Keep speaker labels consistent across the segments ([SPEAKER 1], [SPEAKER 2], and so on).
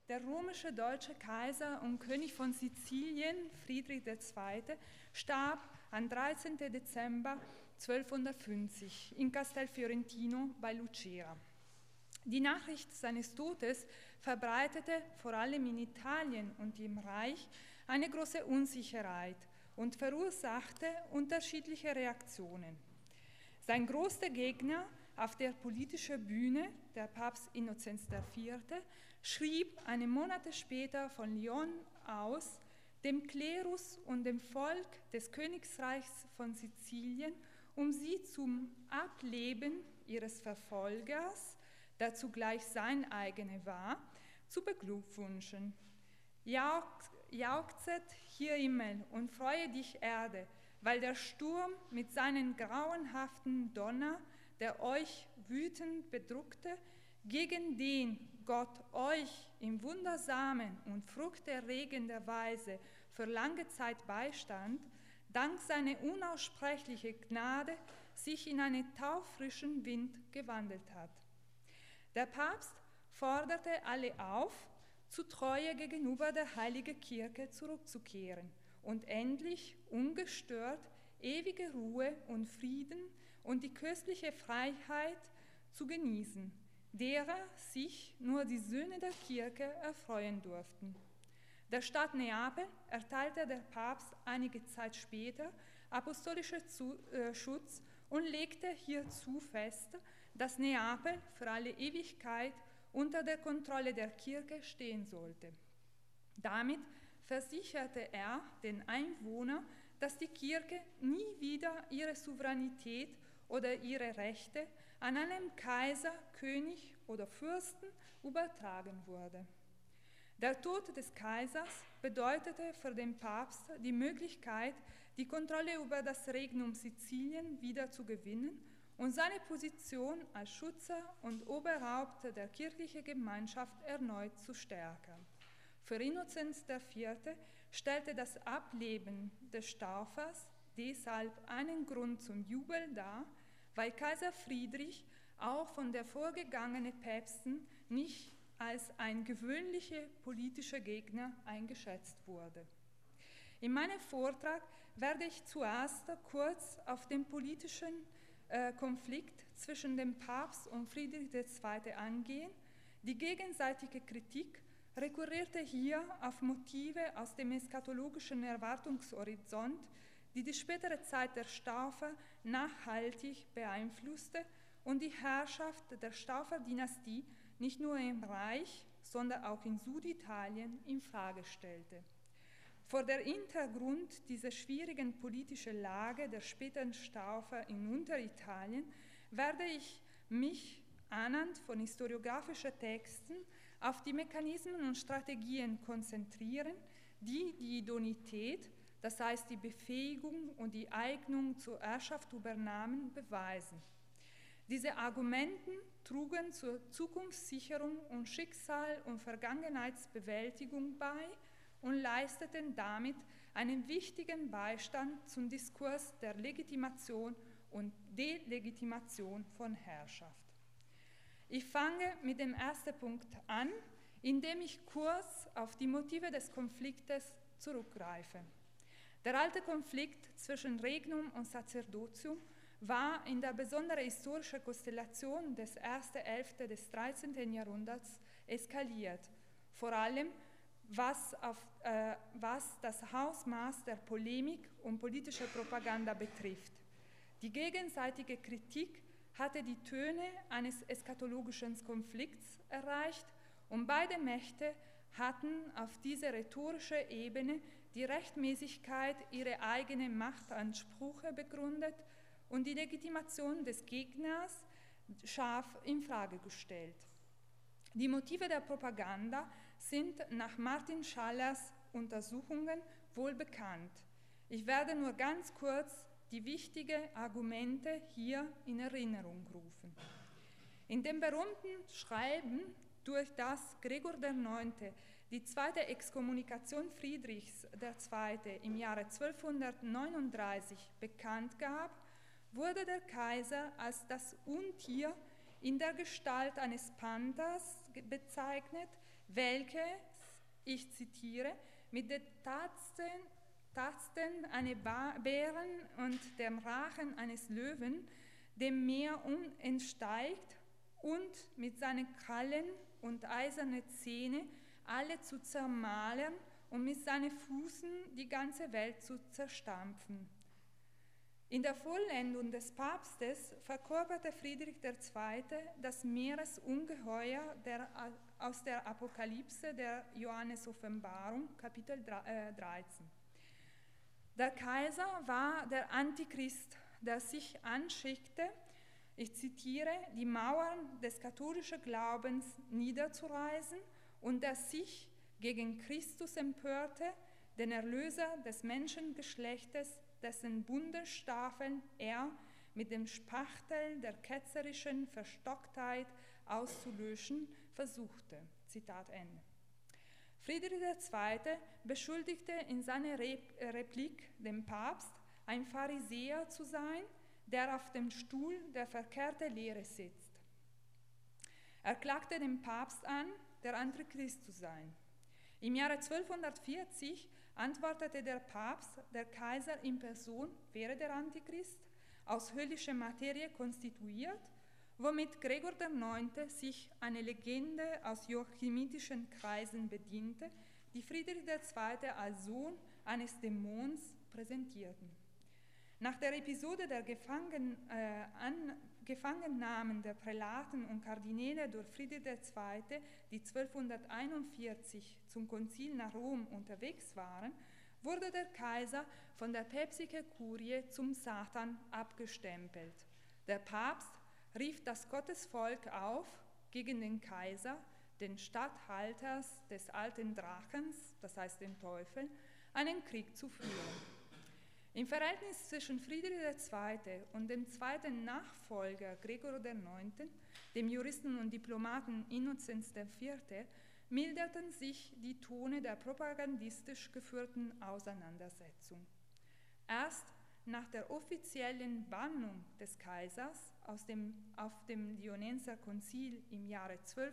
[SPEAKER 1] Der römische deutsche Kaiser und König von Sizilien, Friedrich II., starb am 13. Dezember 1250 in Castelfiorentino bei Lucera. Die Nachricht seines Todes verbreitete vor allem in Italien und im Reich eine große Unsicherheit und verursachte unterschiedliche Reaktionen. Sein größter Gegner auf der politischen Bühne, der Papst Innozenz IV., schrieb einige Monate später von Lyon aus, dem Klerus und dem Volk des Königreichs von Sizilien, um sie zum Ableben ihres Verfolgers, der zugleich sein eigener war, zu beglückwünschen. Jauchzet hier Himmel und freue dich Erde, weil der Sturm mit seinen grauenhaften Donner, der euch wütend bedrückte, gegen den Gott euch in wundersamen und fruchterregender Weise für lange Zeit beistand, dank seiner unaussprechlichen Gnade sich in einen taufrischen Wind gewandelt hat. Der Papst forderte alle auf, zu Treue gegenüber der Heiligen Kirche zurückzukehren und endlich ungestört ewige Ruhe und Frieden und die köstliche Freiheit zu genießen, derer sich nur die Söhne der Kirche erfreuen durften. Der Stadt Neapel erteilte der Papst einige Zeit später apostolischer Schutz und legte hierzu fest, dass Neapel für alle Ewigkeit unter der Kontrolle der Kirche stehen sollte. Damit versicherte er den Einwohnern, dass die Kirche nie wieder ihre Souveränität oder ihre Rechte an einen Kaiser, König oder Fürsten übertragen würde. Der Tod des Kaisers bedeutete für den Papst die Möglichkeit, die Kontrolle über das Regnum Sizilien wieder zu gewinnen und seine Position als Schützer und Oberhaupt der kirchlichen Gemeinschaft erneut zu stärken. Für Innozenz IV. Stellte das Ableben des Taufers deshalb einen Grund zum Jubel dar, weil Kaiser Friedrich auch von den vorgegangenen Päpsten nicht als ein gewöhnlicher politischer Gegner eingeschätzt wurde. In meinem Vortrag werde ich zuerst kurz auf den politischen Konflikt zwischen dem Papst und Friedrich II. Angehen. Die gegenseitige Kritik rekurrierte hier auf Motive aus dem eschatologischen Erwartungshorizont, die die spätere Zeit der Staufer nachhaltig beeinflusste und die Herrschaft der Staufer-Dynastie nicht nur im Reich, sondern auch in Süditalien in Frage stellte. Vor der Hintergrund dieser schwierigen politischen Lage der späten Staufer in Unteritalien werde ich mich anhand von historiografischen Texten auf die Mechanismen und Strategien konzentrieren, die die Idonität, das heißt die Befähigung und die Eignung zur Herrschaft übernahmen, beweisen. Diese Argumenten trugen zur Zukunftssicherung und Schicksal- und Vergangenheitsbewältigung bei und leisteten damit einen wichtigen Beistand zum Diskurs der Legitimation und Delegitimation von Herrschaft. Ich fange mit dem ersten Punkt an, indem ich kurz auf die Motive des Konfliktes zurückgreife. Der alte Konflikt zwischen Regnum und Sacerdotium war in der besonderen historischen Konstellation des ersten Hälfte des 13. Jahrhunderts eskaliert, vor allem was das Ausmaß der Polemik und politische Propaganda betrifft. Die gegenseitige Kritik hatte die Töne eines eschatologischen Konflikts erreicht und beide Mächte hatten auf dieser rhetorischen Ebene die Rechtmäßigkeit ihrer eigenen Machtansprüche begründet und die Legitimation des Gegners scharf in Frage gestellt. Die Motive der Propaganda sind nach Martin Schallers Untersuchungen wohl bekannt. Ich werde nur ganz kurz die wichtigen Argumente hier in Erinnerung rufen. In dem berühmten Schreiben, durch das Gregor IX. Die zweite Exkommunikation Friedrichs II. Im Jahre 1239 bekannt gab, wurde der Kaiser als das Untier in der Gestalt eines Panthers bezeichnet, welches, ich zitiere, mit den Tasten eines Bären und dem Rachen eines Löwen dem Meer entsteigt und mit seinen Krallen und eisernen Zähnen alle zu zermahlen und mit seinen Füßen die ganze Welt zu zerstampfen. In der Vollendung des Papstes verkörperte Friedrich II. Das Meeresungeheuer aus der Apokalypse der Johannes-Offenbarung, Kapitel 13. Der Kaiser war der Antichrist, der sich anschickte, ich zitiere, die Mauern des katholischen Glaubens niederzureißen und der sich gegen Christus empörte, den Erlöser des Menschengeschlechtes, dessen Bundesstaffeln er mit dem Spachtel der ketzerischen Verstocktheit auszulöschen versuchte. Zitat Ende. Friedrich II. Beschuldigte in seiner Replik den Papst, ein Pharisäer zu sein, der auf dem Stuhl der verkehrten Lehre sitzt. Er klagte den Papst an, der Antichrist zu sein. Im Jahre 1240 antwortete der Papst, der Kaiser in Person wäre der Antichrist, aus höllischer Materie konstituiert, womit Gregor IX. Sich eine Legende aus joachimitischen Kreisen bediente, die Friedrich II. Als Sohn eines Dämons präsentierten. Nach der Episode der Gefangennahmen der Prälaten und Kardinäle durch Friedrich II., die 1241 zum Konzil nach Rom unterwegs waren, wurde der Kaiser von der päpstlichen Kurie zum Satan abgestempelt. Der Papst rief das Gottesvolk auf, gegen den Kaiser, den Statthalter des alten Drachens, das heißt den Teufel, einen Krieg zu führen. Im Verhältnis zwischen Friedrich II. Und dem zweiten Nachfolger Gregor IX., dem Juristen und Diplomaten Innozenz IV., milderten sich die Tone der propagandistisch geführten Auseinandersetzung. Erst nach der offiziellen Bannung des Kaisers auf dem Dionenser Konzil im Jahre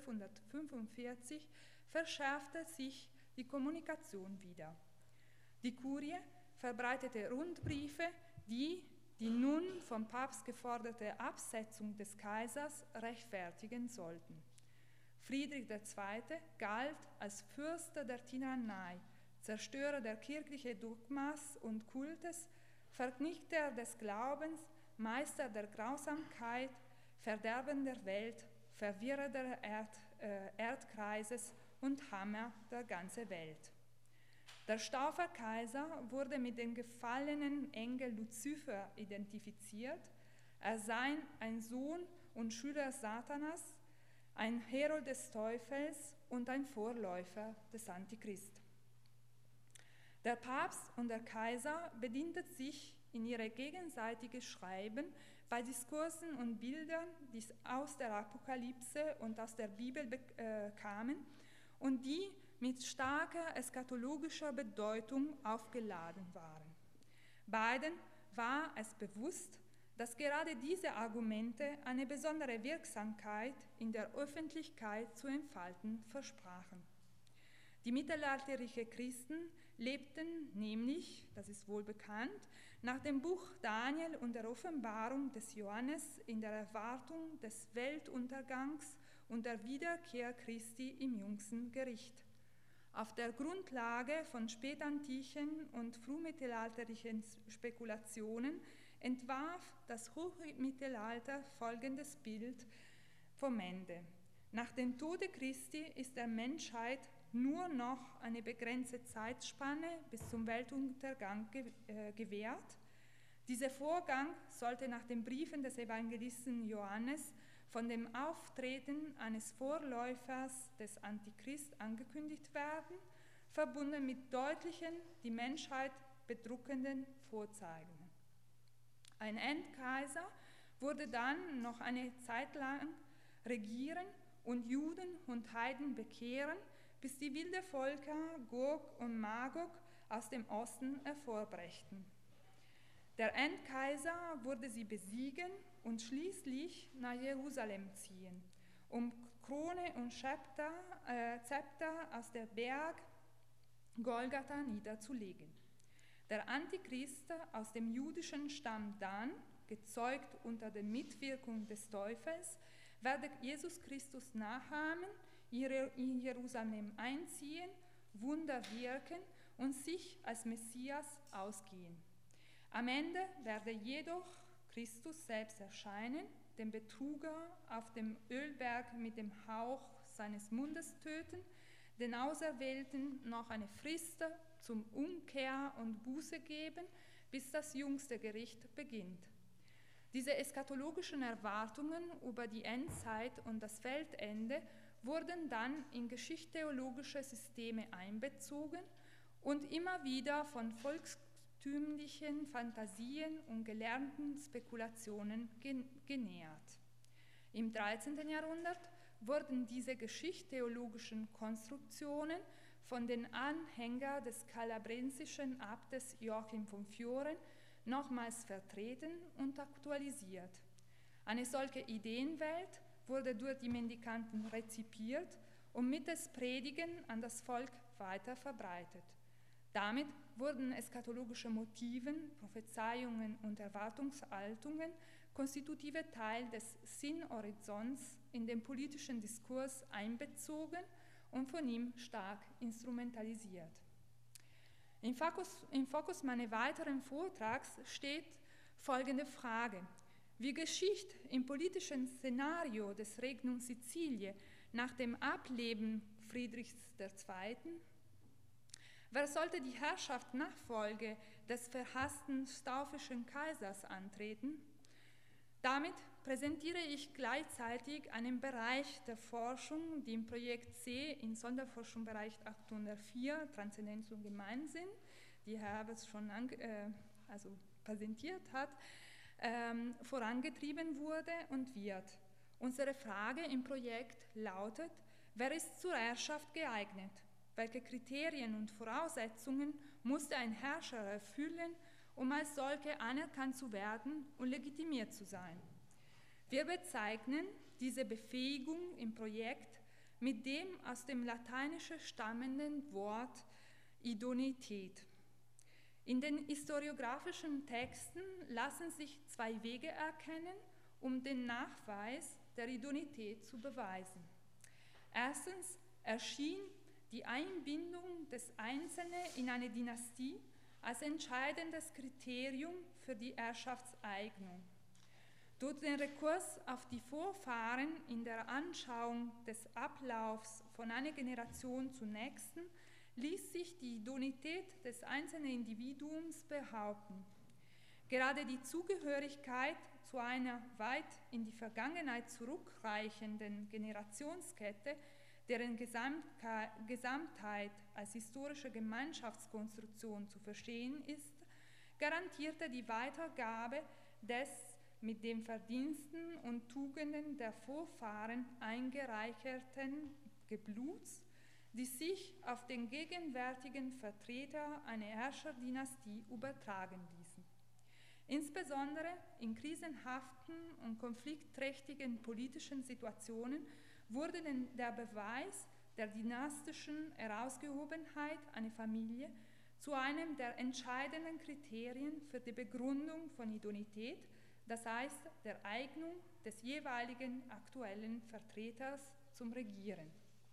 [SPEAKER 1] 1245 verschärfte sich die Kommunikation wieder. Die Kurie verbreitete Rundbriefe, die nun vom Papst geforderte Absetzung des Kaisers rechtfertigen sollten. Friedrich II. Galt als Fürst der Tyrannei, Zerstörer der kirchlichen Dogmas und Kultes, Vernichter des Glaubens, Meister der Grausamkeit, Verderber der Welt, Verwirrer des Erdkreises und Hammer der ganzen Welt. Der Stauferkaiser wurde mit dem gefallenen Engel Luzifer identifiziert. Er sei ein Sohn und Schüler Satanas, ein Herold des Teufels und ein Vorläufer des Antichrist. Der Papst und der Kaiser bedienten sich in ihre gegenseitigen Schreiben bei Diskursen und Bildern, die aus der Apokalypse und aus der Bibel kamen und die mit starker eschatologischer Bedeutung aufgeladen waren. Beiden war es bewusst, dass gerade diese Argumente eine besondere Wirksamkeit in der Öffentlichkeit zu entfalten versprachen. Die mittelalterlichen Christen lebten nämlich, das ist wohl bekannt, nach dem Buch Daniel und der Offenbarung des Johannes in der Erwartung des Weltuntergangs und der Wiederkehr Christi im jüngsten Gericht. Auf der Grundlage von spätantiken und frühmittelalterlichen Spekulationen entwarf das Hochmittelalter folgendes Bild vom Ende. Nach dem Tode Christi ist der Menschheit nur noch eine begrenzte Zeitspanne bis zum Weltuntergang gewährt. Dieser Vorgang sollte nach den Briefen des Evangelisten Johannes von dem Auftreten eines Vorläufers des Antichrist angekündigt werden, verbunden mit deutlichen, die Menschheit bedrückenden Vorzeigen. Ein Endkaiser würde dann noch eine Zeit lang regieren und Juden und Heiden bekehren, bis die wilden Völker Gog und Magog aus dem Osten hervorbrächten. Der Endkaiser würde sie besiegen und schließlich nach Jerusalem ziehen, um Krone und Zepter aus der Berg Golgatha niederzulegen. Der Antichrist aus dem jüdischen Stamm Dan, gezeugt unter der Mitwirkung des Teufels, werde Jesus Christus nachahmen, in Jerusalem einziehen, Wunder wirken und sich als Messias ausgehen. Am Ende werde jedoch Christus selbst erscheinen, den Betrüger auf dem Ölberg mit dem Hauch seines Mundes töten, den Auserwählten noch eine Frist zum Umkehr und Buße geben, bis das jüngste Gericht beginnt. Diese eschatologischen Erwartungen über die Endzeit und das Weltende wurden dann in geschichtstheologische Systeme einbezogen und immer wieder von volkstümlichen Fantasien und gelernten Spekulationen genährt. Im 13. Jahrhundert wurden diese geschichtstheologischen Konstruktionen von den Anhängern des kalabrensischen Abtes Joachim von Fioren nochmals vertreten und aktualisiert. Eine solche Ideenwelt wurde durch die Mendikanten rezipiert und mittels Predigen an das Volk weiter verbreitet. Damit wurden eschatologische Motiven, Prophezeiungen und Erwartungshaltungen konstitutive Teil des Sinnhorizonts in den politischen Diskurs einbezogen und von ihm stark instrumentalisiert. Im Fokus meines weiteren Vortrags steht folgende Frage: Wie geschieht im politischen Szenario des Regnum Siziliae nach dem Ableben Friedrichs II.? Wer sollte die Herrschaftsnachfolge des verhassten staufischen Kaisers antreten? Damit präsentiere ich gleichzeitig einen Bereich der Forschung, die im Projekt C im Sonderforschungsbereich 804 Transzendenz und Gemeinsinn, die Herr Herbert schon präsentiert hat, vorangetrieben wurde und wird. Unsere Frage im Projekt lautet: Wer ist zur Herrschaft geeignet? Welche Kriterien und Voraussetzungen musste ein Herrscher erfüllen, um als solche anerkannt zu werden und legitimiert zu sein? Wir bezeichnen diese Befähigung im Projekt mit dem aus dem Lateinischen stammenden Wort Idoneität. In den historiografischen Texten lassen sich zwei Wege erkennen, um den Nachweis der Idoneität zu beweisen. Erstens erschien die Einbindung des Einzelnen in eine Dynastie als entscheidendes Kriterium für die Herrschaftseignung. Durch den Rekurs auf die Vorfahren in der Anschauung des Ablaufs von einer Generation zur nächsten ließ sich die Idonität des einzelnen Individuums behaupten. Gerade die Zugehörigkeit zu einer weit in die Vergangenheit zurückreichenden Generationskette, deren Gesamtheit als historische Gemeinschaftskonstruktion zu verstehen ist, garantierte die Weitergabe des mit den Verdiensten und Tugenden der Vorfahren eingereicherten Gebluts, die sich auf den gegenwärtigen Vertreter einer Herrscherdynastie übertragen ließen. Insbesondere in krisenhaften und konfliktträchtigen politischen Situationen wurde der Beweis der dynastischen Herausgehobenheit einer Familie zu einem der entscheidenden Kriterien für die Begründung von Idonität, das heißt der Eignung des jeweiligen aktuellen Vertreters zum Regieren.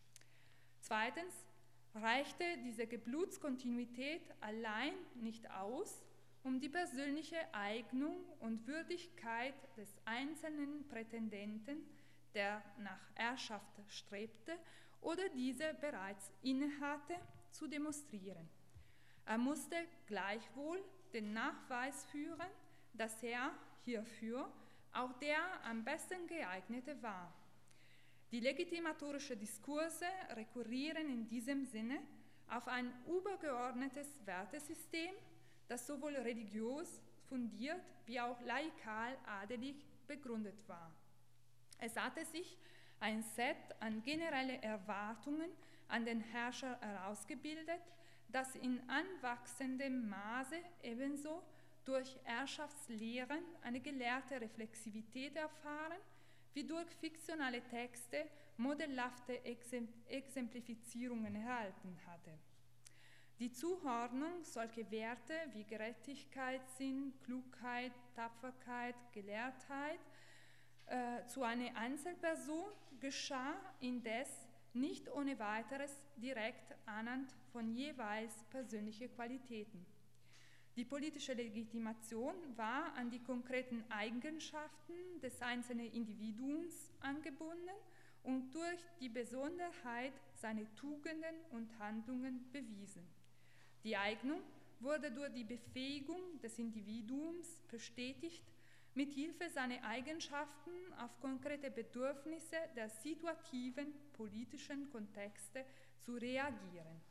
[SPEAKER 1] Zweitens reichte diese Geblutskontinuität allein nicht aus, um die persönliche Eignung und Würdigkeit des einzelnen Prätendenten, der nach Herrschaft strebte oder diese bereits innehatte, zu demonstrieren. Er musste gleichwohl den Nachweis führen, dass er hierfür auch der am besten geeignete war. Die legitimatorischen Diskurse rekurrieren in diesem Sinne auf ein übergeordnetes Wertesystem, das sowohl religiös fundiert wie auch laikal-adelig begründet war. Es hatte sich ein Set an generelle Erwartungen an den Herrscher herausgebildet, das in anwachsendem Maße ebenso durch Herrschaftslehren eine gelehrte Reflexivität erfahren, wie durch fiktionale Texte modellhafte Exemplifizierungen erhalten hatte. Die Zuordnung solcher Werte wie Gerechtigkeit, Sinn, Klugheit, Tapferkeit, Gelehrtheit zu einer Einzelperson geschah indes nicht ohne weiteres direkt anhand von jeweils persönlichen Qualitäten. Die politische Legitimation war an die konkreten Eigenschaften des einzelnen Individuums angebunden und durch die Besonderheit seiner Tugenden und Handlungen bewiesen. Die Eignung wurde durch die Befähigung des Individuums bestätigt, mit Hilfe seiner Eigenschaften auf konkrete Bedürfnisse der situativen politischen Kontexte zu reagieren.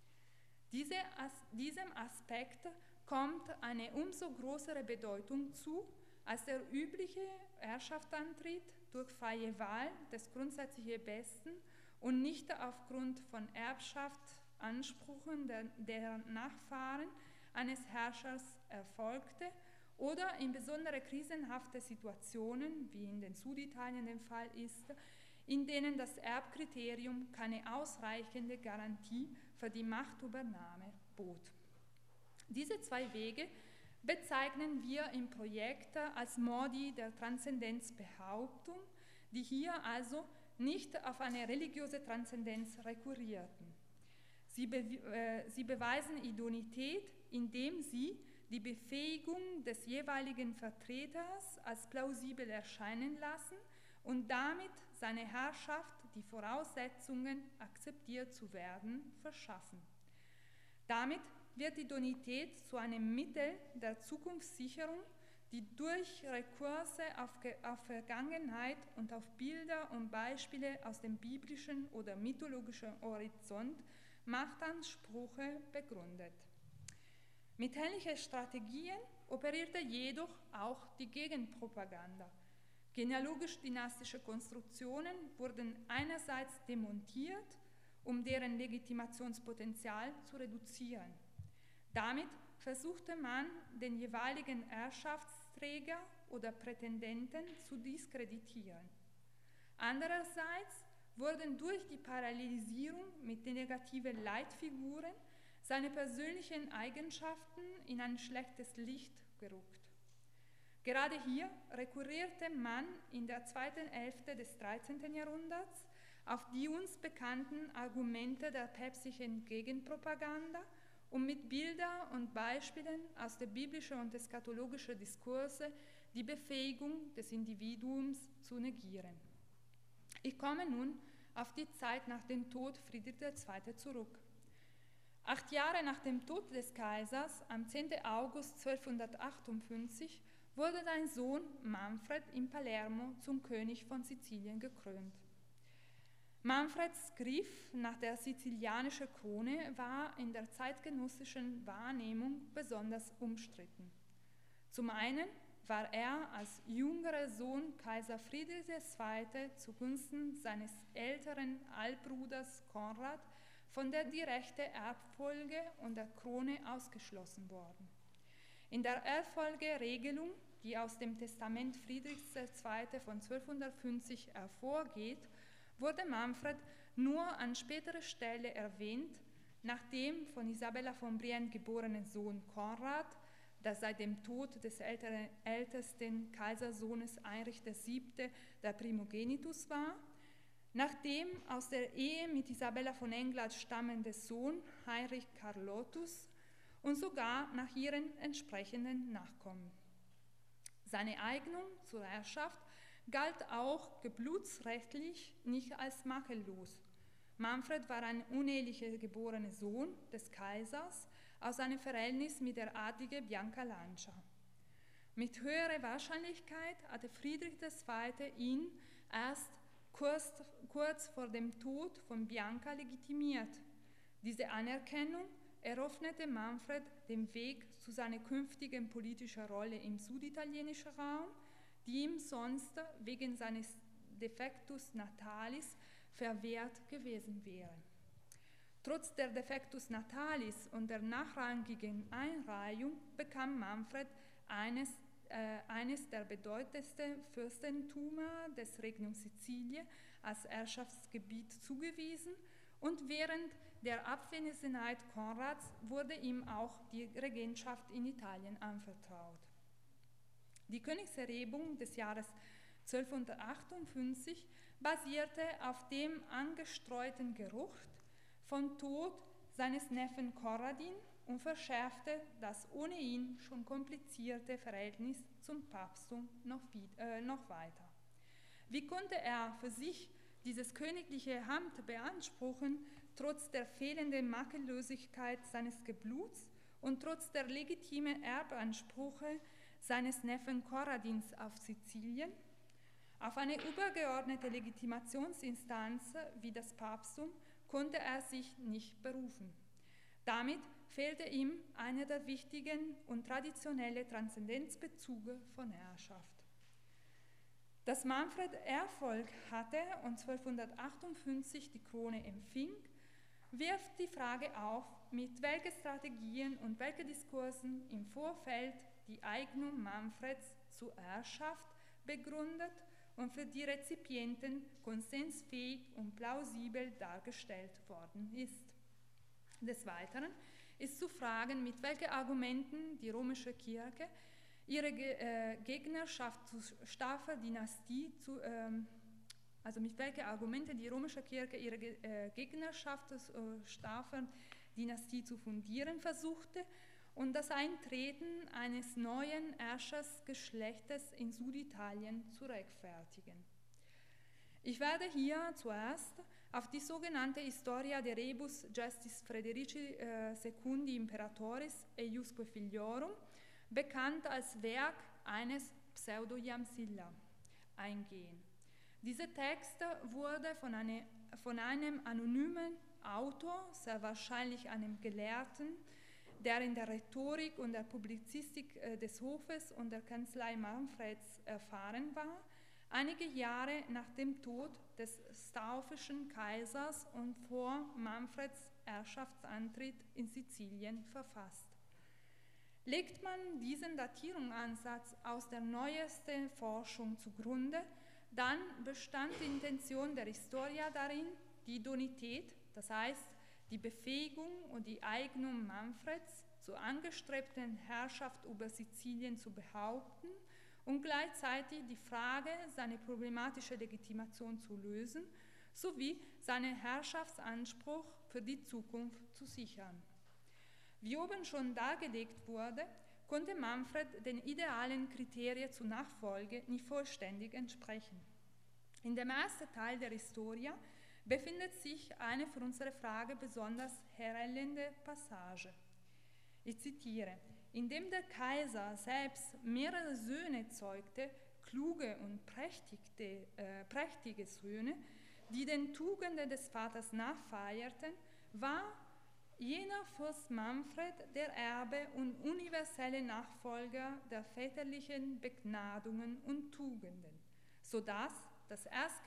[SPEAKER 1] Diesem Aspekt kommt eine umso größere Bedeutung zu, als der übliche Herrschaftsantritt durch freie Wahl des grundsätzlich Besten und nicht aufgrund von Erbschaftsansprüchen der Nachfahren eines Herrschers erfolgte oder in besondere krisenhafte Situationen, wie in den Süditalien der Fall ist, in denen das Erbkriterium keine ausreichende Garantie für die Machtübernahme bot. Diese zwei Wege bezeichnen wir im Projekt als Modi der Transzendenzbehauptung, die hier also nicht auf eine religiöse Transzendenz rekurrierten. Sie beweisen Idonität, indem sie die Befähigung des jeweiligen Vertreters als plausibel erscheinen lassen und damit seine Herrschaft die Voraussetzungen, akzeptiert zu werden, verschaffen. Damit wird Idonität zu einem Mittel der Zukunftssicherung, die durch Rekurse auf Vergangenheit und auf Bilder und Beispiele aus dem biblischen oder mythologischen Horizont Machtansprüche begründet. Mit ähnlichen Strategien operierte jedoch auch die Gegenpropaganda. Genealogisch-dynastische Konstruktionen wurden einerseits demontiert, um deren Legitimationspotenzial zu reduzieren. Damit versuchte man, den jeweiligen Erbschaftsträger oder Prätendenten zu diskreditieren. Andererseits wurden durch die Parallelisierung mit den negativen Leitfiguren seine persönlichen Eigenschaften in ein schlechtes Licht gerückt. Gerade hier rekurrierte man in der zweiten Hälfte des 13. Jahrhunderts auf die uns bekannten Argumente der päpstlichen Gegenpropaganda, um mit Bildern und Beispielen aus der biblischen und eschatologischen Diskurse die Befähigung des Individuums zu negieren. Ich komme nun auf die Zeit nach dem Tod Friedrich II. Zurück. 8 Jahre nach dem Tod des Kaisers, am 10. August 1258, wurde sein Sohn Manfred in Palermo zum König von Sizilien gekrönt. Manfreds Griff nach der sizilianischen Krone war in der zeitgenössischen Wahrnehmung besonders umstritten. Zum einen war er als jüngerer Sohn Kaiser Friedrich II. Zugunsten seines älteren Halbbruders Konrad von der direkten Erbfolge und der Krone ausgeschlossen worden. In der Erbfolgeregelung, die aus dem Testament Friedrichs II. Von 1250 hervorgeht, wurde Manfred nur an späterer Stelle erwähnt, nach dem von Isabella von Brienne geborenen Sohn Konrad, der seit dem Tod des ältesten Kaisersohnes Heinrich VII. Der Primogenitus war, nach dem aus der Ehe mit Isabella von England stammende Sohn Heinrich Carlotus und sogar nach ihren entsprechenden Nachkommen. Seine Eignung zur Herrschaft galt auch geblutsrechtlich nicht als makellos. Manfred war ein unehelicher geborener Sohn des Kaisers aus einem Verhältnis mit der adligen Bianca Lancia. Mit höherer Wahrscheinlichkeit hatte Friedrich II. Ihn erst kurz vor dem Tod von Bianca legitimiert. Diese Anerkennung eröffnete Manfred den Weg zu seiner künftigen politischen Rolle im süditalienischen Raum, die ihm sonst wegen seines Defectus Natalis verwehrt gewesen wäre. Trotz der Defectus Natalis und der nachrangigen Einreihung bekam Manfred eines der bedeutendsten Fürstentümer des Regnum Sizilien als Herrschaftsgebiet zugewiesen und während der Abwesenheit Konrads wurde ihm auch die Regentschaft in Italien anvertraut. Die Königserhebung des Jahres 1258 basierte auf dem angestreuten Gerücht vom Tod seines Neffen Konradin und verschärfte das ohnehin schon komplizierte Verhältnis zum Papsttum noch weiter. Wie konnte er für sich dieses königliche Amt beanspruchen, trotz der fehlenden Makellosigkeit seines Gebluts und trotz der legitimen Erbansprüche seines Neffen Konradins auf Sizilien? Auf eine übergeordnete Legitimationsinstanz wie das Papsttum konnte er sich nicht berufen. Damit fehlte ihm einer der wichtigen und traditionellen Transzendenzbezüge von Herrschaft. Dass Manfred Erfolg hatte und 1258 die Krone empfing, wirft die Frage auf, mit welchen Strategien und welchen Diskursen im Vorfeld die Eignung Manfreds zur Herrschaft begründet und für die Rezipienten konsensfähig und plausibel dargestellt worden ist. Des Weiteren ist zu fragen, mit welchen Argumenten die römische Kirche ihre Gegnerschaft zur Staffer Dynastie zu fundieren versuchte und das Eintreten eines neuen Herrschersgeschlechtes in Süditalien zu rechtfertigen. Ich werde hier zuerst auf die sogenannte Historia de Rebus Gestis Frederici Secundi Imperatoris eiusque Filiorum, bekannt als Werk eines Pseudo-Jamsilla, eingehen. Dieser Text wurde von einem anonymen Autor, sehr wahrscheinlich einem Gelehrten, der in der Rhetorik und der Publizistik des Hofes und der Kanzlei Manfreds erfahren war, einige Jahre nach dem Tod des staufischen Kaisers und vor Manfreds Herrschaftsantritt in Sizilien verfasst. Legt man diesen Datierungsansatz aus der neuesten Forschung zugrunde, dann bestand die Intention der Historia darin, die Idonität, das heißt die Befähigung und die Eignung Manfreds zur angestrebten Herrschaft über Sizilien zu behaupten und gleichzeitig die Frage seiner problematischen Legitimation zu lösen, sowie seinen Herrschaftsanspruch für die Zukunft zu sichern. Wie oben schon dargelegt wurde, konnte Manfred den idealen Kriterien zur Nachfolge nicht vollständig entsprechen. In dem ersten Teil der Historia befindet sich eine für unsere Frage besonders herellende Passage. Ich zitiere: Indem der Kaiser selbst mehrere Söhne zeugte, kluge und prächtige Söhne, die den Tugenden des Vaters nachfeierten, war jener Fürst Manfred der Erbe und universelle Nachfolger der väterlichen Begnadungen und Tugenden, sodass das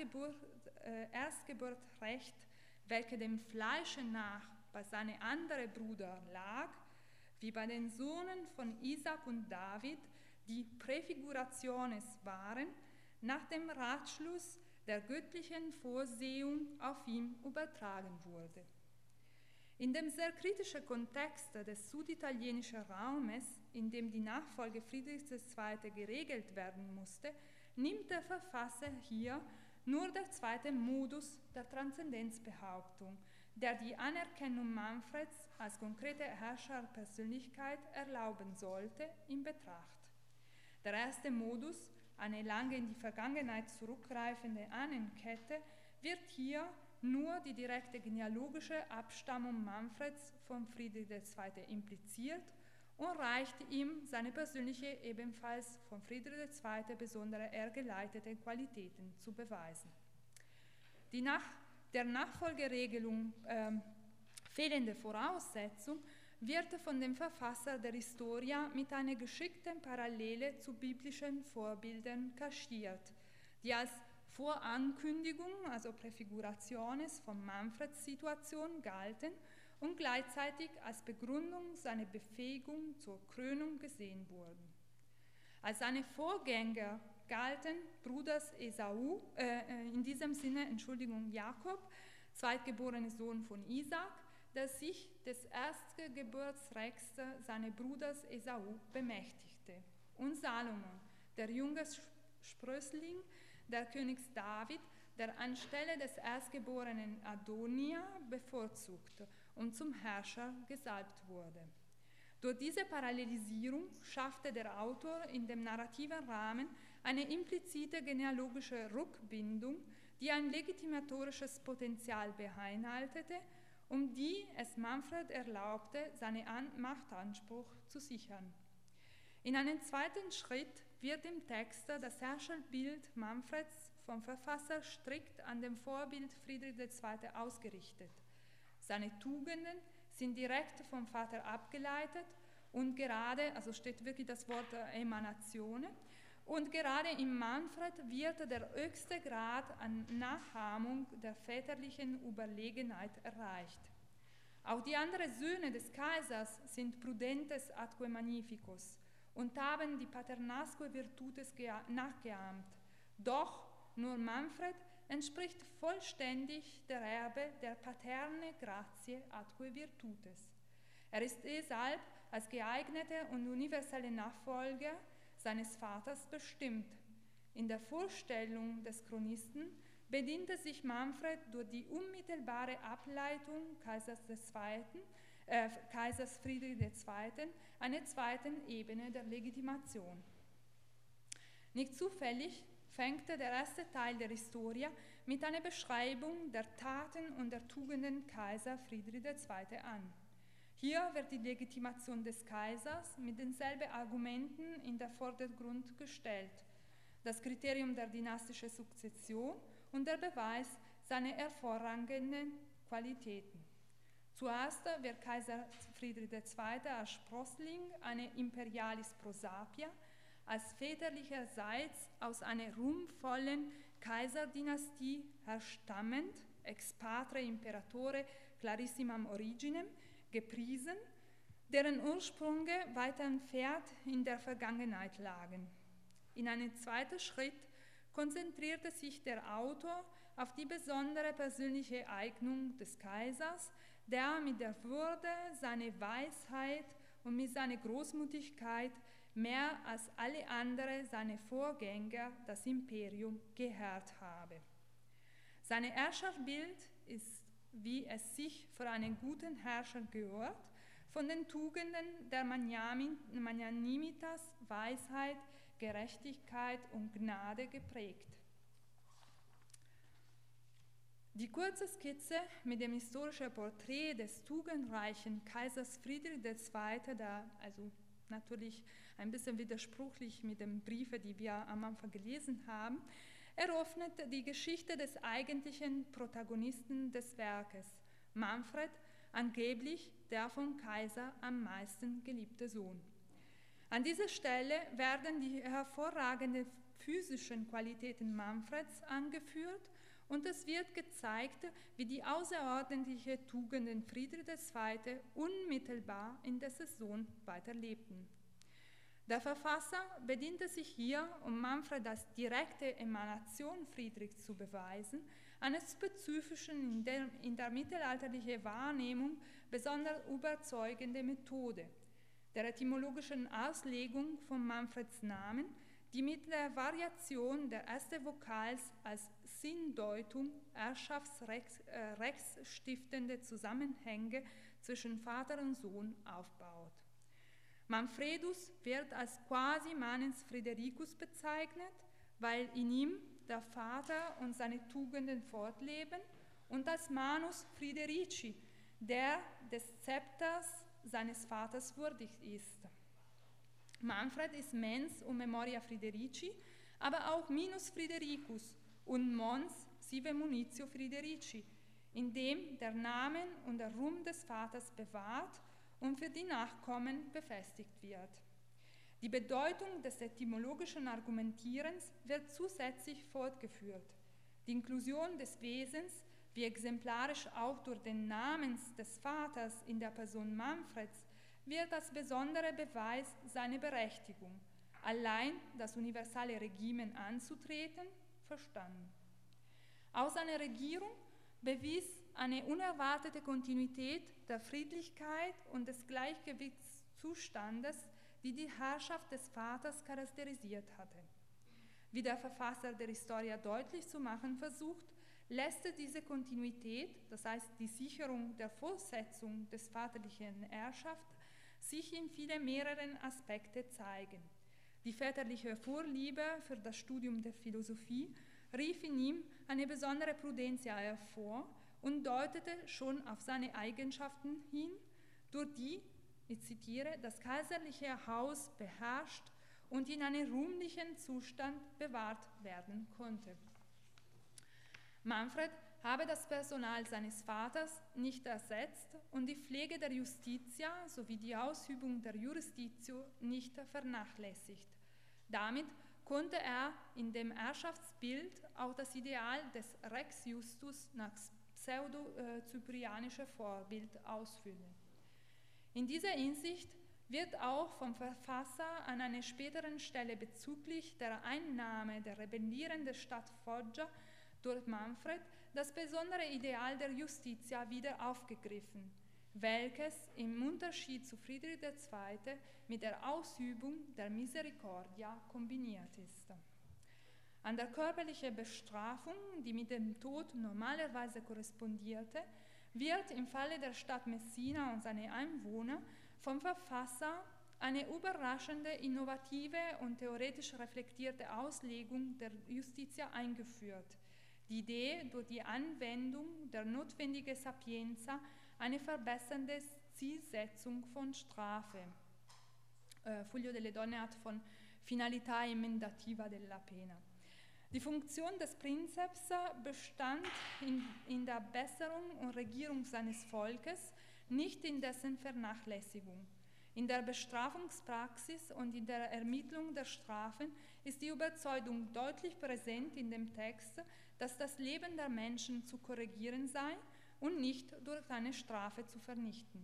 [SPEAKER 1] Erstgeburtsrecht, welches dem Fleische nach bei seinen anderen Brüdern lag, wie bei den Söhnen von Isaac und David, die Präfigurationes waren, nach dem Ratschluss der göttlichen Vorsehung auf ihn übertragen wurde. In dem sehr kritischen Kontext des süditalienischen Raumes, in dem die Nachfolge Friedrichs II. Geregelt werden musste, nimmt der Verfasser hier nur der zweite Modus der Transzendenzbehauptung, der die Anerkennung Manfreds als konkrete Herrscherpersönlichkeit erlauben sollte, in Betracht. Der erste Modus, eine lange in die Vergangenheit zurückgreifende Ahnenkette, wird hier nur die direkte genealogische Abstammung Manfreds von Friedrich II. Impliziert und reicht ihm seine persönliche, ebenfalls von Friedrich II. Besondere ergeleitete Qualitäten zu beweisen. Die nach der Nachfolgeregelung fehlende Voraussetzung wird von dem Verfasser der Historia mit einer geschickten Parallele zu biblischen Vorbildern kaschiert, die als Vorankündigung, also Präfigurationes von Manfreds Situation galten und gleichzeitig als Begründung seiner Befähigung zur Krönung gesehen wurden. Als seine Vorgänger galten Bruders Esau, in diesem Sinne, Jakob, zweitgeborener Sohn von Isaak, der sich des Erstgeburtsrechts seines Bruders Esau bemächtigte. Und Salomon, der junge Sprössling der Königs David, der anstelle des erstgeborenen Adonia bevorzugt und zum Herrscher gesalbt wurde. Durch diese Parallelisierung schaffte der Autor in dem narrativen Rahmen eine implizite genealogische Rückbindung, die ein legitimatorisches Potenzial beinhaltete, um die es Manfred erlaubte, seinen Machtanspruch zu sichern. In einem zweiten Schritt wird im Text das Herrscherbild Manfreds vom Verfasser strikt an dem Vorbild Friedrich II. Ausgerichtet. Seine Tugenden sind direkt vom Vater abgeleitet und gerade, also steht wirklich das Wort Emanation, und gerade in Manfred wird der höchste Grad an Nachahmung der väterlichen Überlegenheit erreicht. Auch die anderen Söhne des Kaisers sind prudentes atque magnificus und haben die Paternasque Virtutes nachgeahmt. Doch nur Manfred entspricht vollständig der Erbe der paterne Gratie atque Virtutes. Er ist deshalb als geeigneter und universeller Nachfolger seines Vaters bestimmt. In der Vorstellung des Chronisten bediente sich Manfred durch die unmittelbare Ableitung Kaisers Friedrich II. Einer zweiten Ebene der Legitimation. Nicht zufällig fängt der erste Teil der Historia mit einer Beschreibung der Taten und der Tugenden Kaiser Friedrich II. An. Hier wird die Legitimation des Kaisers mit denselben Argumenten in den Vordergrund gestellt. Das Kriterium der dynastischen Sukzession und der Beweis seiner hervorragenden Qualitäten. Zuerst wird Kaiser Friedrich II. Als Sprössling eine Imperialis Prosapia, als väterlicherseits aus einer ruhmvollen Kaiserdynastie herstammend, ex patre imperatore clarissimam originem, gepriesen, deren Ursprünge weiter entfernt in der Vergangenheit lagen. In einem zweiten Schritt konzentrierte sich der Autor auf die besondere persönliche Eignung des Kaisers, der mit der Würde, seiner Weisheit und mit seiner Großmütigkeit mehr als alle anderen seine Vorgänger das Imperium geherrscht habe. Sein Herrscherbild ist, wie es sich für einen guten Herrscher gehört, von den Tugenden der Magnanimitas, Weisheit, Gerechtigkeit und Gnade geprägt. Die kurze Skizze mit dem historischen Porträt des tugendreichen Kaisers Friedrich II., da also natürlich ein bisschen widersprüchlich mit den Briefen, die wir am Anfang gelesen haben, eröffnet die Geschichte des eigentlichen Protagonisten des Werkes, Manfred, angeblich der vom Kaiser am meisten geliebte Sohn. An dieser Stelle werden die hervorragenden physischen Qualitäten Manfreds angeführt und es wird gezeigt, wie die außerordentlichen Tugenden Friedrich II. Unmittelbar in dessen Sohn weiterlebten. Der Verfasser bediente sich hier, um Manfred als direkte Emanation Friedrichs zu beweisen, einer spezifischen, in der mittelalterlichen Wahrnehmung besonders überzeugenden Methode, der etymologischen Auslegung von Manfreds Namen, die mit der Variation der ersten Vokals als Sinndeutung herrschaftsrechtsstiftende Zusammenhänge zwischen Vater und Sohn aufbaut. Manfredus wird als quasi manens Fridericus bezeichnet, weil in ihm der Vater und seine Tugenden fortleben, und als Manus Friderici, der des Zepters seines Vaters würdig ist. Manfred ist mens und memoria Friderici, aber auch minus Fridericus und mons sive munitio Friderici, in dem der Name und der Ruhm des Vaters bewahrt und für die Nachkommen befestigt wird. Die Bedeutung des etymologischen Argumentierens wird zusätzlich fortgeführt. Die Inklusion des Wesens, wie exemplarisch auch durch den Namen des Vaters in der Person Manfreds, wird als besonderer Beweis seiner Berechtigung, allein das universale Regime anzutreten, verstanden. Auch seine Regierung bewies eine unerwartete Kontinuität der Friedlichkeit und des Gleichgewichtszustandes, die die Herrschaft des Vaters charakterisiert hatte. Wie der Verfasser der Historia deutlich zu machen versucht, lässt diese Kontinuität, das heißt die Sicherung der Fortsetzung des vaterlichen Erbschafts, sich in mehreren Aspekten zeigen. Die väterliche Vorliebe für das Studium der Philosophie rief in ihm eine besondere Prudentia hervor und deutete schon auf seine Eigenschaften hin, durch die, ich zitiere, das kaiserliche Haus beherrscht und in einem rühmlichen Zustand bewahrt werden konnte. Manfred habe das Personal seines Vaters nicht ersetzt und die Pflege der Justitia sowie die Ausübung der Jurisditio nicht vernachlässigt. Damit konnte er in dem Herrschaftsbild auch das Ideal des Rex Justus nach pseudo-zyprianischer Vorbild ausfüllen. In dieser Hinsicht wird auch vom Verfasser an einer späteren Stelle bezüglich der Einnahme der rebellierenden Stadt Foggia durch Manfred das besondere Ideal der Justitia wieder aufgegriffen, welches im Unterschied zu Friedrich II. Mit der Ausübung der Misericordia kombiniert ist. An der körperlichen Bestrafung, die mit dem Tod normalerweise korrespondierte, wird im Falle der Stadt Messina und seiner Einwohner vom Verfasser eine überraschende, innovative und theoretisch reflektierte Auslegung der Justitia eingeführt. Die Idee, durch die Anwendung der notwendigen Sapienza eine verbessernde Zielsetzung von Strafe. Foglio delle Donne hat von Finalità emendativa della Pena. Die Funktion des Prinzeps bestand in der Besserung und Regierung seines Volkes, nicht in dessen Vernachlässigung. In der Bestrafungspraxis und in der Ermittlung der Strafen ist die Überzeugung deutlich präsent in dem Text, dass das Leben der Menschen zu korrigieren sei und nicht durch eine Strafe zu vernichten.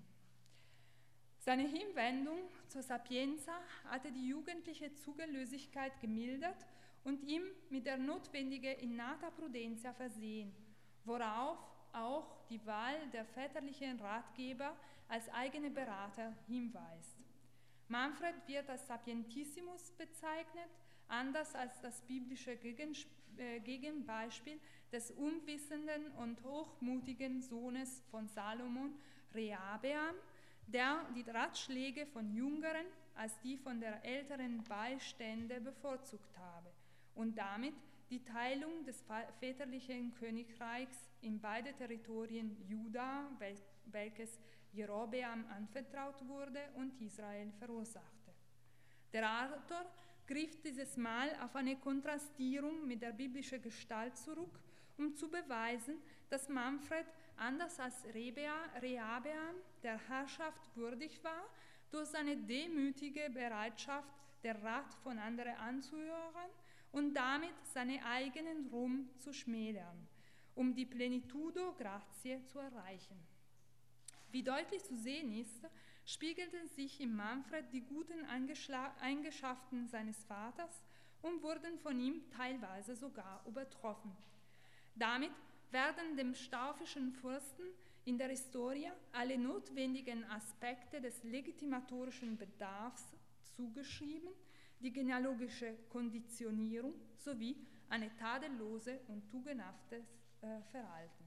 [SPEAKER 1] Seine Hinwendung zur Sapienza hatte die jugendliche Zügellosigkeit gemildert und ihm mit der notwendigen innata Prudentia versehen, worauf auch die Wahl der väterlichen Ratgeber als eigene Berater hinweist. Manfred wird als Sapientissimus bezeichnet, anders als das biblische Gegenbeispiel des unwissenden und hochmutigen Sohnes von Salomon, Rehabeam, der die Ratschläge von Jüngeren als die von der älteren Beistände bevorzugt habe und damit die Teilung des väterlichen Königreichs in beide Territorien Juda, welches Jerobeam anvertraut wurde, und Israel verursachte. Der Autor griff dieses Mal auf eine Kontrastierung mit der biblischen Gestalt zurück, um zu beweisen, dass Manfred, anders als Rehabeam, der Herrschaft würdig war, durch seine demütige Bereitschaft, den Rat von anderen anzuhören und damit seinen eigenen Ruhm zu schmälern, um die Plenitudo Gratiae zu erreichen. Wie deutlich zu sehen ist, spiegelten sich in Manfred die guten Eigenschaften seines Vaters und wurden von ihm teilweise sogar übertroffen. Damit werden dem staufischen Fürsten in der Historia alle notwendigen Aspekte des legitimatorischen Bedarfs zugeschrieben, die genealogische Konditionierung sowie eine tadellose und tugendhaftes Verhalten.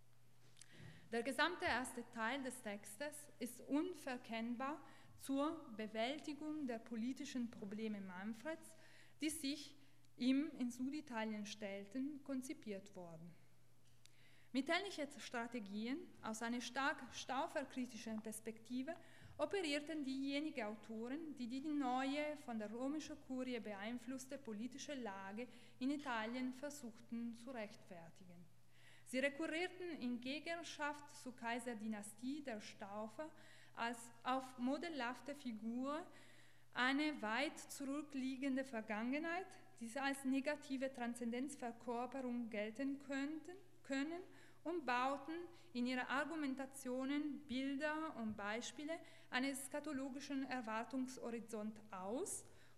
[SPEAKER 1] Der gesamte erste Teil des Textes ist unverkennbar zur Bewältigung der politischen Probleme Manfreds, die sich ihm in Süditalien stellten, konzipiert worden. Mit ähnlichen Strategien aus einer stark stauferkritischen Perspektive operierten diejenigen Autoren, die die neue, von der römischen Kurie beeinflusste politische Lage in Italien versuchten zu rechtfertigen. Sie rekurrierten in Gegnerschaft zur Kaiserdynastie der Staufer als auf modellhafte Figur eine weit zurückliegende Vergangenheit, die als negative Transzendenzverkörperung gelten können und bauten in ihrer Argumentationen Bilder und Beispiele eines eschatologischen Erwartungshorizont aus,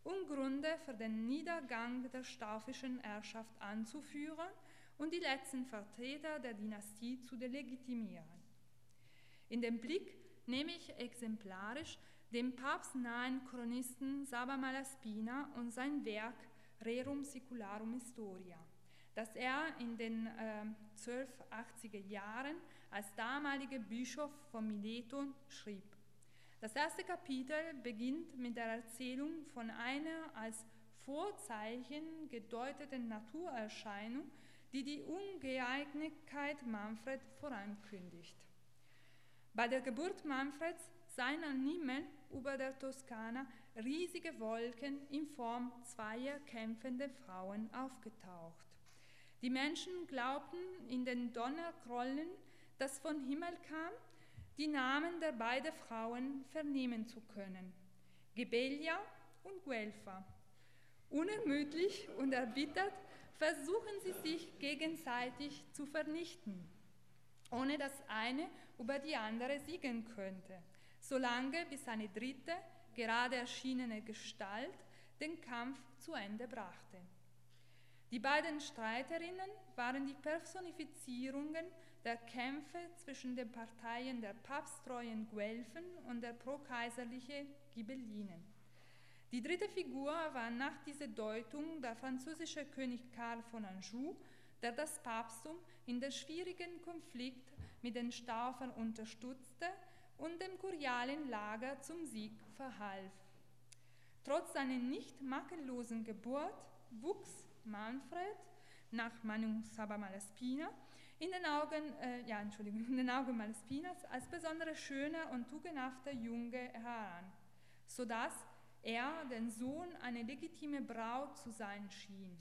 [SPEAKER 1] um Gründe für den Niedergang der staufischen Herrschaft anzuführen und die letzten Vertreter der Dynastie zu delegitimieren. In den Blick nehme ich exemplarisch den papstnahen Chronisten Saba Malaspina und sein Werk Rerum Secularum Historia, das er in den 1280er Jahren als damaliger Bischof von Mileto schrieb. Das erste Kapitel beginnt mit der Erzählung von einer als Vorzeichen gedeuteten Naturerscheinung, die die Ungeeignetheit Manfred vorankündigt. Bei der Geburt Manfreds seien am Himmel über der Toskana riesige Wolken in Form zweier kämpfender Frauen aufgetaucht. Die Menschen glaubten in den Donnergrollen, das vom Himmel kam, die Namen der beiden Frauen vernehmen zu können: Gebellia und Guelfa. Unermüdlich und erbittert versuchen sie sich gegenseitig zu vernichten, ohne dass eine über die andere siegen könnte, solange bis eine dritte, gerade erschienene Gestalt den Kampf zu Ende brachte. Die beiden Streiterinnen waren die Personifizierungen der Kämpfe zwischen den Parteien der papsttreuen Guelfen und der prokaiserlichen Ghibellinen. Die dritte Figur war nach dieser Deutung der französische König Karl von Anjou, der das Papsttum in dem schwierigen Konflikt mit den Staufern unterstützte und dem kurialen Lager zum Sieg verhalf. Trotz seiner nicht makellosen Geburt wuchs Manfred nach Manu Saba Malaspina in den Augen Malaspinas als besonders schöner und tugendhafter Junge heran, sodass er den Sohn einer legitimen Braut zu sein schien.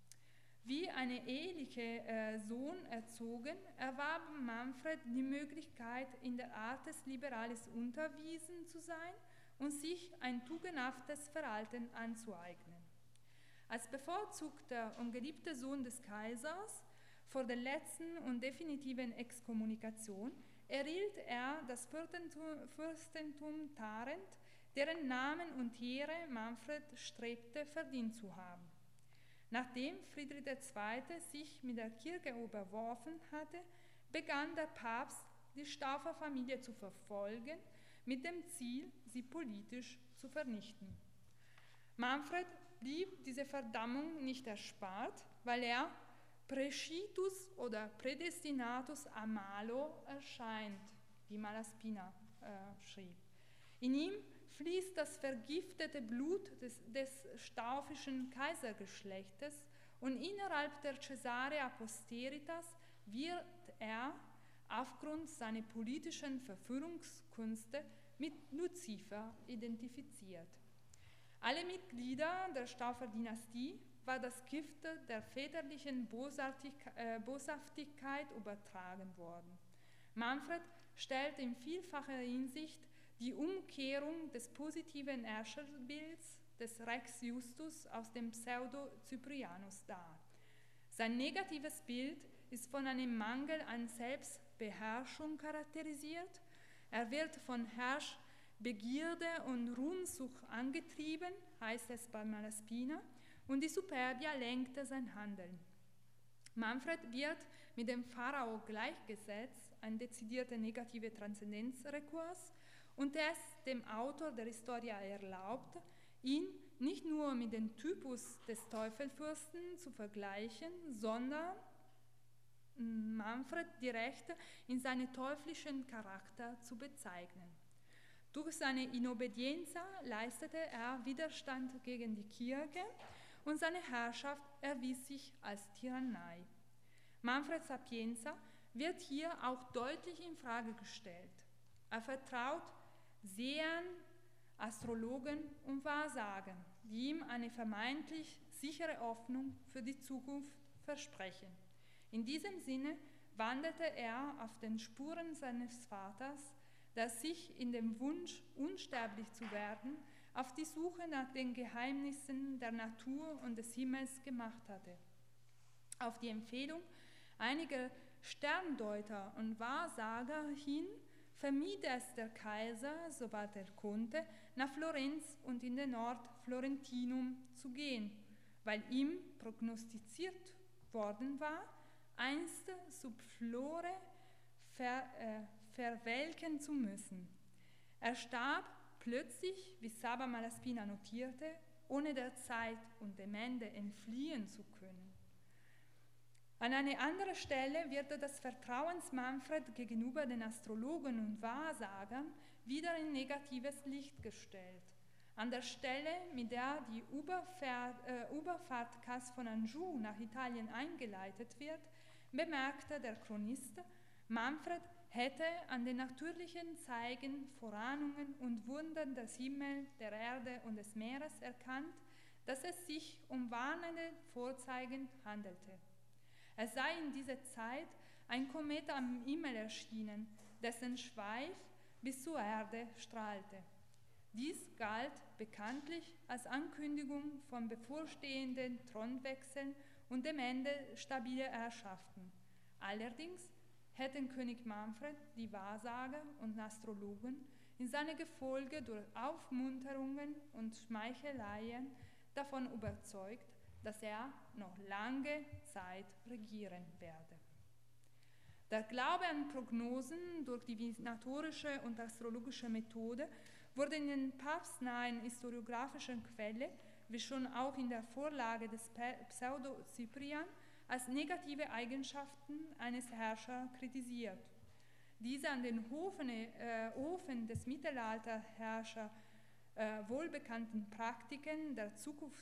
[SPEAKER 1] Wie eine eheliche Sohn erzogen, erwarb Manfred die Möglichkeit, in der Artes Liberales unterwiesen zu sein und sich ein tugendhaftes Verhalten anzueignen. Als bevorzugter und geliebter Sohn des Kaisers vor der letzten und definitiven Exkommunikation erhielt er das Fürstentum Tarent, deren Namen und Ehre Manfred strebte, verdient zu haben. Nachdem Friedrich II. Sich mit der Kirche überworfen hatte, begann der Papst, die Stauferfamilie zu verfolgen, mit dem Ziel, sie politisch zu vernichten. Manfred blieb diese Verdammung nicht erspart, weil er Praescitus oder Prädestinatus a malo erscheint, wie Malaspina schrieb. In ihm fließt das vergiftete Blut des staufischen Kaisergeschlechtes und innerhalb der Caesarea Posteritas wird er aufgrund seiner politischen Verführungskünste mit Luzifer identifiziert. Alle Mitglieder der Stauferdynastie war das Gift der väterlichen Boshaftigkeit übertragen worden. Manfred stellt in vielfacher Hinsicht die Umkehrung des positiven Herrscherbilds des Rex Justus aus dem Pseudo-Cyprianus dar. Sein negatives Bild ist von einem Mangel an Selbstbeherrschung charakterisiert. Er wird von Herrschbegierde und Ruhmsucht angetrieben, heißt es bei Malaspina, und die Superbia lenkte sein Handeln. Manfred wird mit dem Pharao gleichgesetzt, ein dezidierter negative Transzendenzrekurs, und es dem Autor der Historia erlaubt, ihn nicht nur mit dem Typus des Teufelfürsten zu vergleichen, sondern Manfred direkt in seinen teuflischen Charakter zu bezeichnen. Durch seine Inobedienza leistete er Widerstand gegen die Kirche und seine Herrschaft erwies sich als Tyrannei. Manfreds Sapienza wird hier auch deutlich in Frage gestellt. Er vertraut Sehern, Astrologen und Wahrsagen, die ihm eine vermeintlich sichere Hoffnung für die Zukunft versprechen. In diesem Sinne wanderte er auf den Spuren seines Vaters, der sich in dem Wunsch, unsterblich zu werden, auf die Suche nach den Geheimnissen der Natur und des Himmels gemacht hatte. Auf die Empfehlung einiger Sterndeuter und Wahrsager hin vermied es der Kaiser, sobald er konnte, nach Florenz und in den Ort Florentinum zu gehen, weil ihm prognostiziert worden war, einst sub flore verwelken zu müssen. Er starb plötzlich, wie Saba Malaspina notierte, ohne der Zeit und dem Ende entfliehen zu können. An einer anderen Stelle wird das Vertrauens Manfred gegenüber den Astrologen und Wahrsagern wieder in negatives Licht gestellt. An der Stelle, mit der die Überfahrt Cas von Anjou nach Italien eingeleitet wird, bemerkte der Chronist, Manfred hätte an den natürlichen Zeigen, Vorahnungen und Wundern des Himmels, der Erde und des Meeres erkannt, dass es sich um warnende Vorzeichen handelte. Es sei in dieser Zeit ein Komet am Himmel erschienen, dessen Schweif bis zur Erde strahlte. Dies galt bekanntlich als Ankündigung von bevorstehenden Thronwechseln und dem Ende stabiler Herrschaften. Allerdings hätten König Manfred die Wahrsager und Astrologen in seinem Gefolge durch Aufmunterungen und Schmeicheleien davon überzeugt, dass er noch lange Zeit regieren werde. Der Glaube an Prognosen durch divinatorische und astrologische Methode wurde in den papstnahen historiografischen Quellen, wie schon auch in der Vorlage des Pseudo-Cyprian, als negative Eigenschaften eines Herrschers kritisiert. Diese an den Hofen des Mittelalterherrschers wohlbekannten Praktiken der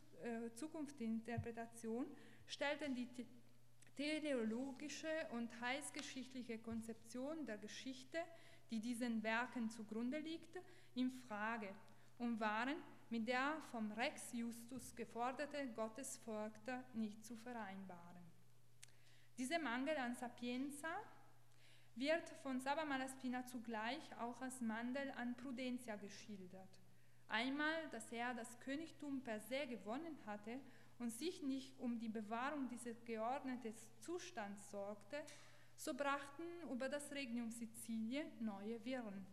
[SPEAKER 1] Zukunftsinterpretation stellten die teleologische und heilsgeschichtliche Konzeption der Geschichte, die diesen Werken zugrunde liegt, in Frage und waren mit der vom Rex Justus geforderte Gottesfurcht nicht zu vereinbaren. Dieser Mangel an Sapienza wird von Saba Malaspina zugleich auch als Mangel an Prudentia geschildert. Einmal, dass er das Königtum per se gewonnen hatte und sich nicht um die Bewahrung dieses geordneten Zustands sorgte, so brachten über das Regnum Sizilien neue Wirren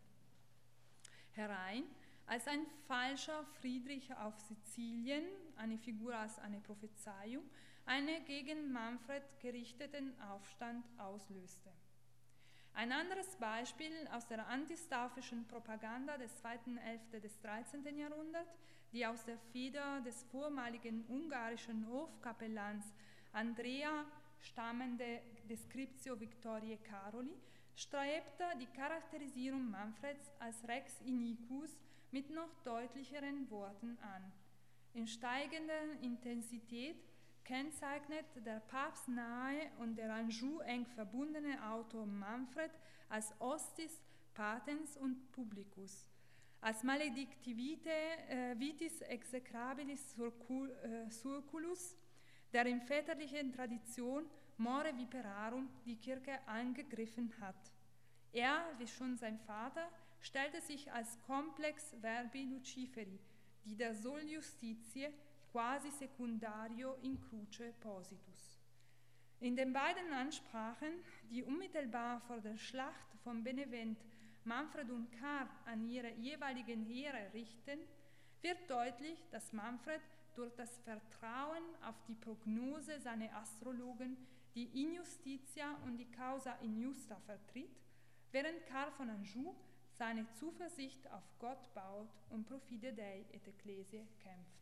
[SPEAKER 1] herein, als ein falscher Friedrich auf Sizilien, eine Figur als eine Prophezeiung, einen gegen Manfred gerichteten Aufstand auslöste. Ein anderes Beispiel aus der antistaufischen Propaganda des zweiten Hälfte des 13. Jahrhunderts, die aus der Feder des vormaligen ungarischen Hofkapellans Andrea stammende Descriptio Victoriae Caroli, strebte die Charakterisierung Manfreds als Rex Iniquus mit noch deutlicheren Worten an. In steigender Intensität kennzeichnet der papstnahe und der Anjou eng verbundene Autor Manfred als Hostis, Patens und Publicus, als Maledictivite vitis execrabilis surculus, der in väterlichen Tradition More Viperarum die Kirche angegriffen hat. Er, wie schon sein Vater, stellte sich als Complex Verbi Luciferi, die der Sol Justitiae quasi secundario in cruce positus. In den beiden Ansprachen, die unmittelbar vor der Schlacht von Benevent Manfred und Karl an ihre jeweiligen Heere richten, wird deutlich, dass Manfred durch das Vertrauen auf die Prognose seiner Astrologen die Injustitia und die Causa Injusta vertritt, während Karl von Anjou seine Zuversicht auf Gott baut und pro fide Dei et Ecclesiae kämpft.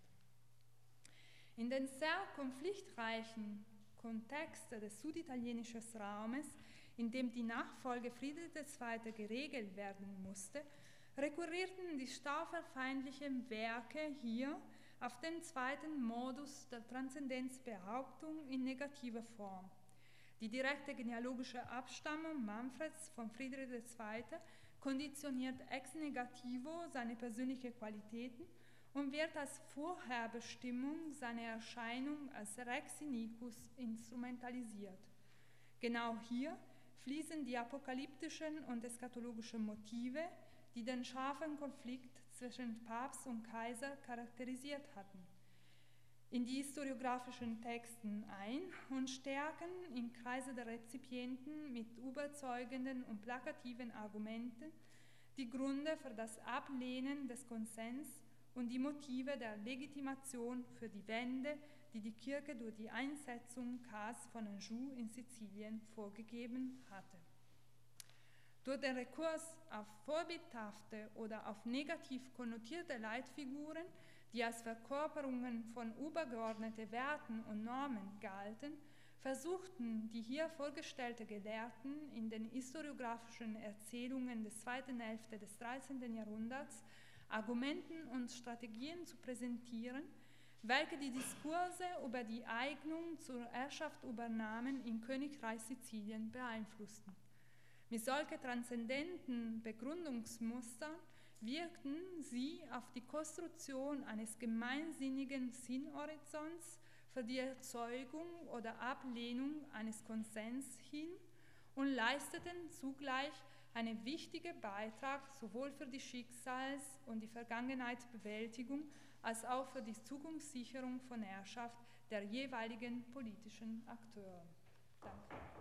[SPEAKER 1] In den sehr konfliktreichen Kontext des süditalienischen Raumes, in dem die Nachfolge Friedrich II. Geregelt werden musste, rekurrierten die stauferfeindlichen Werke hier auf den zweiten Modus der Transzendenzbehauptung in negativer Form. Die direkte genealogische Abstammung Manfreds von Friedrich II. Konditioniert ex negativo seine persönlichen Qualitäten und wird als Vorherbestimmung seiner Erscheinung als Rex Iniquus instrumentalisiert. Genau hier fließen die apokalyptischen und eschatologischen Motive, die den scharfen Konflikt zwischen Papst und Kaiser charakterisiert hatten, in die historiografischen Texten ein und stärken im Kreise der Rezipienten mit überzeugenden und plakativen Argumenten die Gründe für das Ablehnen des Konsens und die Motive der Legitimation für die Wende, die die Kirche durch die Einsetzung Cars von Anjou in Sizilien vorgegeben hatte. Durch den Rekurs auf vorbildhafte oder auf negativ konnotierte Leitfiguren, die als Verkörperungen von übergeordneten Werten und Normen galten, versuchten die hier vorgestellten Gelehrten in den historiographischen Erzählungen des zweiten Hälfte des 13. Jahrhunderts Argumenten und Strategien zu präsentieren, welche die Diskurse über die Eignung zur Herrschaftsübernahme im Königreich Sizilien beeinflussten. Mit solchen transzendenten Begründungsmustern wirkten sie auf die Konstruktion eines gemeinsinnigen Sinnhorizonts für die Erzeugung oder Ablehnung eines Konsens hin und leisteten zugleich einen wichtigen Beitrag sowohl für die Schicksals- und die Vergangenheitsbewältigung als auch für die Zukunftssicherung von Herrschaft der jeweiligen politischen Akteure. Danke.